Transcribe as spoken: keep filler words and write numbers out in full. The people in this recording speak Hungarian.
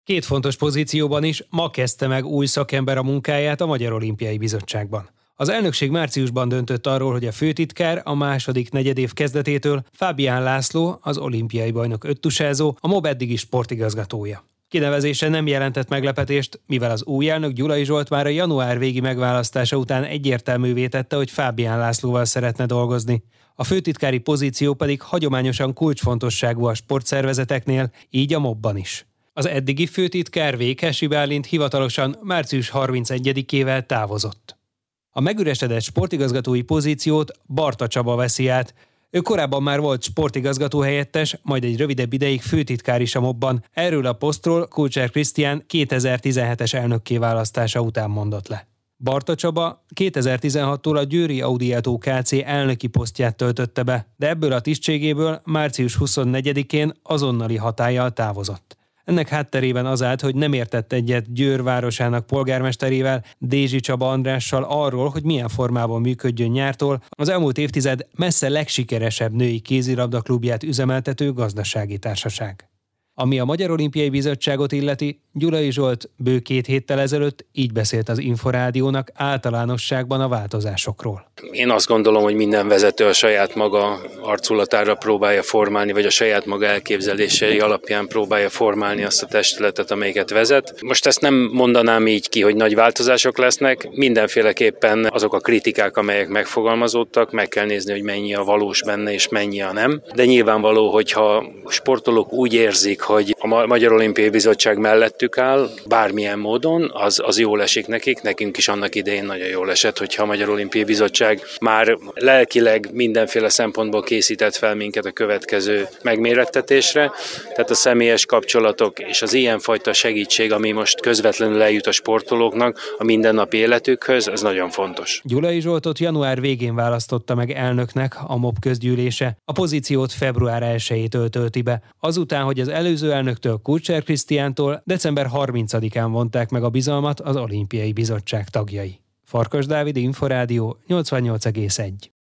Két fontos pozícióban is ma kezdte meg új szakember a munkáját a Magyar Olimpiai Bizottságban. Az elnökség márciusban döntött arról, hogy a főtitkár a második negyedév kezdetétől Fábián László, az olimpiai bajnok öttusázó, a MOB eddigi sportigazgatója. Kinevezése nem jelentett meglepetést, mivel az új elnök, Gyulai Zsolt már a január végi megválasztása után egyértelművé tette, hogy Fábián Lászlóval szeretne dolgozni. A főtitkári pozíció pedig hagyományosan kulcsfontosságú a sportszervezeteknél, így a MOB-ban is. Az eddigi főtitkár, Vékesi Bálint hivatalosan március harmincegyedikével távozott. A megüresedett sportigazgatói pozíciót Barta Csaba veszi át. Ő korábban már volt sportigazgató helyettes, majd egy rövidebb ideig főtitkár is a MOB-ban. Erről a posztról Kulcsár Krisztián kétezer-tizenhetes elnökké választása után mondott le. Barta Csaba kétezer-tizenhattól a Győri Audi Auto Kft. Elnöki posztját töltötte be, de ebből a tisztségéből március huszonnegyedikén azonnali hatállyal távozott. Ennek hátterében az állt, hogy nem értett egyet Győr városának polgármesterével, Dézsi Csaba Andrással arról, hogy milyen formában működjön nyártól az elmúlt évtized messze legsikeresebb női kézilabda klubját üzemeltető gazdasági társaság. Ami a Magyar Olimpiai Bizottságot illeti, Gyulai Zsolt bő két héttel ezelőtt így beszélt az Inforádiónak általánosságban a változásokról. Én azt gondolom, hogy minden vezető a saját maga arculatára próbálja formálni, vagy a saját maga elképzelései alapján próbálja formálni azt a testületet, amelyiket vezet. Most ezt nem mondanám így ki, hogy nagy változások lesznek, mindenféleképpen azok a kritikák, amelyek megfogalmazódtak, meg kell nézni, hogy mennyi a valós benne, és mennyi a nem. De nyilvánvaló, hogyha sportolók úgy érzik, hogy a Magyar Olimpiai Bizottság mellettük áll, bármilyen módon, az, az jól esik nekik, nekünk is annak idején nagyon jól esett, hogyha a Magyar Olimpiai Bizottság már lelkileg mindenféle szempontból készített fel minket a következő megmérettetésre, tehát a személyes kapcsolatok és az ilyenfajta segítség, ami most közvetlenül eljut a sportolóknak a mindennapi életükhöz, ez nagyon fontos. Gyulai Zsoltot január végén választotta meg elnöknek a MOB közgyűlése, a pozíciót február elsejétől tölti be, azután, hogy az előző elnöktől, Kulcsár Krisztiántól december harmincadikán vonták meg a bizalmat az Olimpiai Bizottság tagjai. Farkas Dávid, Inforádió, nyolcvannyolc egész egy.